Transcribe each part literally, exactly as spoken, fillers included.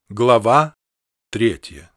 Глава третья.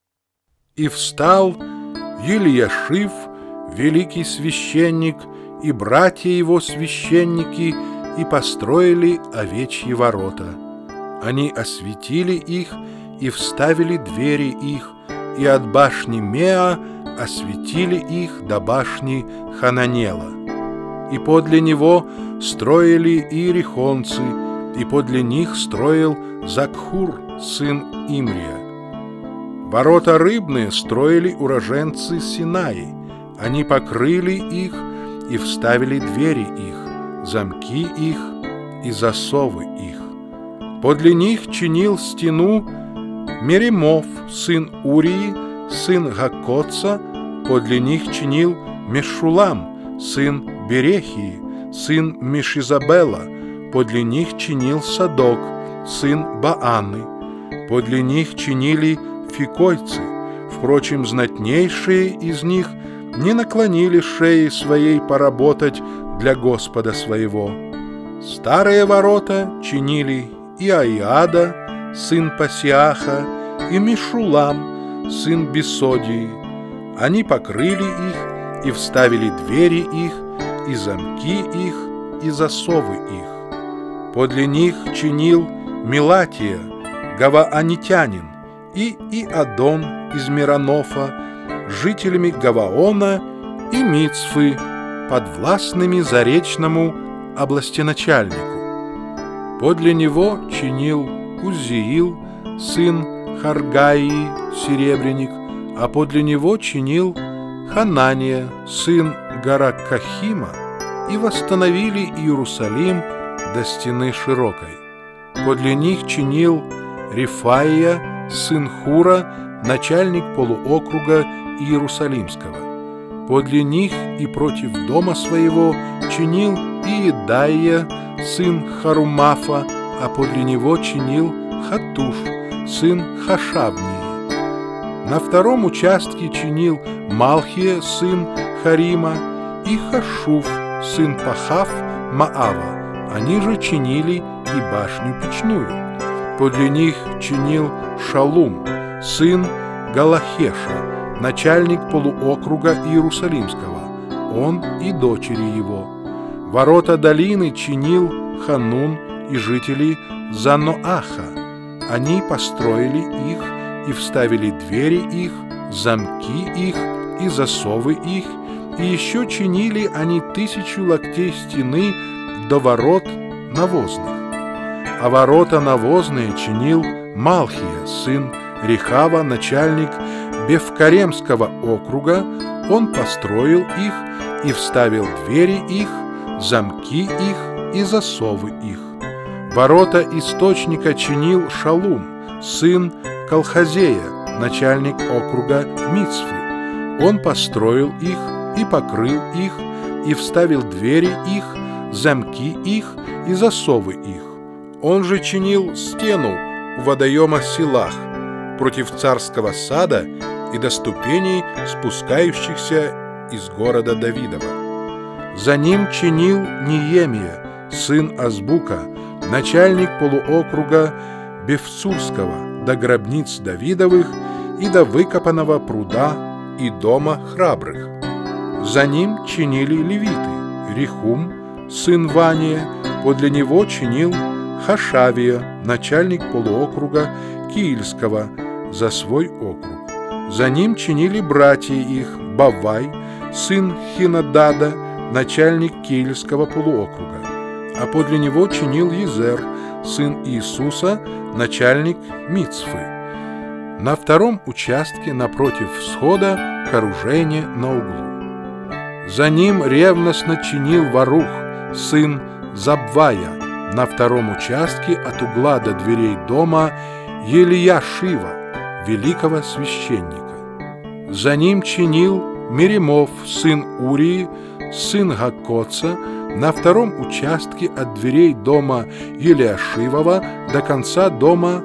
И встал Елиашив, великий священник, и братья его священники, и построили овечьи ворота. Они осветили их и вставили двери их, и от башни Меа осветили их до башни Хананела. И подле него строили иерихонцы, и подле них строил Закхур, сын Имрия. Ворота рыбные строили уроженцы Синаи. Они покрыли их и вставили двери их, замки их и засовы их. Подле них чинил стену Меремов, сын Урии, сын Гаккоца. Подле них чинил Мешулам, сын Берехии, сын Мешизабела. Подле них чинил Садок, сын Бааны. Подле них чинили фикойцы. Впрочем, знатнейшие из них не наклонили шеи своей поработать для Господа своего. Старые ворота чинили Иаиада, сын Пасиаха, и Мешулам, сын Бесодии. Они покрыли их и вставили двери их, и замки их, и засовы их. Подле них чинил Мелатия, гаваанитянин, и Иадон из Миронофа, жителями Гаваона и Мицфы, подвластными заречному областеначальнику. Подле него чинил Узиил, сын Харгаии, серебряник, а подле него чинил Ханания, сын Гаракахима, и восстановили Иерусалим до стены широкой. Подле них чинил Рифаия, сын Хура, начальник полуокруга Иерусалимского. Подле них и против дома своего чинил Иедаия, сын Харумафа, а подле него чинил Хатуш, сын Хашабнии. На втором участке чинил Малхия, сын Харима, и Хашуф, сын Пахав, Маава. Они же чинили и башню печную. Подле них чинил Шалум, сын Галахеша, начальник полуокруга Иерусалимского, он и дочери его. Ворота долины чинил Ханун и жители Заноаха. Они построили их и вставили двери их, замки их и засовы их, и еще чинили они тысячу локтей стены до ворот навозных. А ворота навозные чинил Малхия, сын Рехава, начальник Бевкаремского округа. Он построил их и вставил двери их, замки их и засовы их. Ворота источника чинил Шалум, сын Колхозея, начальник округа Мицфы. Он построил их и покрыл их, и вставил двери их, замки их и засовы их. Он же чинил стену у водоема Силах против царского сада и до ступеней, спускающихся из города Давидова. За ним чинил Ниемия, сын Азбука, начальник полуокруга Бевцурского, до гробниц Давидовых и до выкопанного пруда и дома храбрых. За ним чинили левиты: Рехум, сын Вания, подле него чинил Хашавия, начальник полуокруга Киильского, за свой округ. За ним чинили братья их: Бавай, сын Хинадада, начальник Киильского полуокруга, а подле него чинил Езер, сын Иисуса, начальник Мицфы. На втором участке напротив всхода к оружейне на углу. За ним ревностно чинил Варух, сын Забвая, на втором участке от угла до дверей дома Елиашива, великого священника. За ним чинил Меремов, сын Урии, сын Гаккоца, на втором участке от дверей дома Елиашивова до конца дома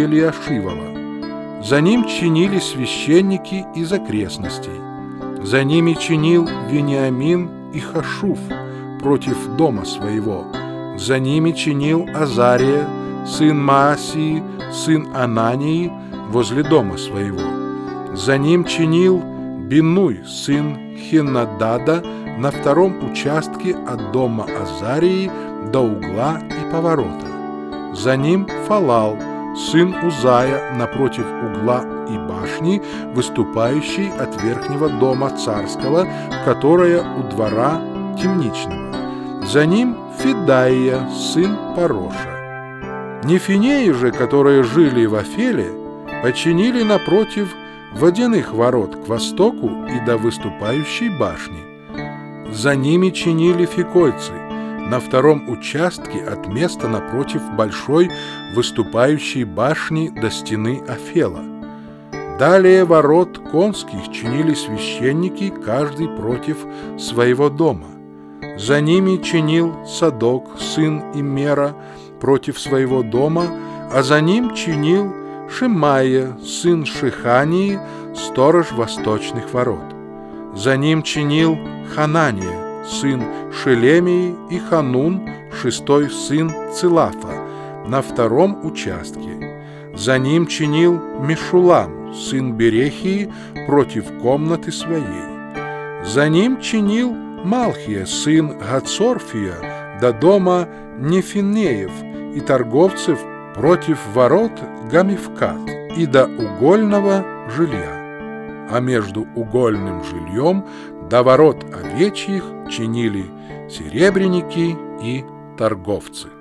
Елиашивова. За ним чинили священники из окрестностей. За ними чинил Вениамин и Хашуф против дома своего. За ними чинил Азария, сын Маасии, сын Анании, возле дома своего. За ним чинил Бинуй, сын Хенадада, на втором участке от дома Азарии до угла и поворота. За ним Фалал, сын Узая, напротив угла и башни, выступающей от верхнего дома царского, которая у двора темничного. За ним Федаия, сын Пароша. Нефинеи же, которые жили в Афеле, починили напротив водяных ворот к востоку и до выступающей башни. За ними чинили фикойцы на втором участке от места напротив большой выступающей башни до стены Афела. Далее ворот конских чинили священники, каждый против своего дома. За ними чинил Садок, сын Имера, против своего дома, а за ним чинил Шимаия, сын Шихании, сторож восточных ворот. За ним чинил Ханания, сын Шелемии, и Ханун, шестой сын Цилафа, на втором участке. За ним чинил Мешулам, сын Берехии, против комнаты своей. За ним чинил Малхия, сын Гацорфия, до дома Нефинеев и торговцев против ворот Гамивкат и до угольного жилья. А между угольным жильем до ворот овечьих чинили серебряники и торговцы.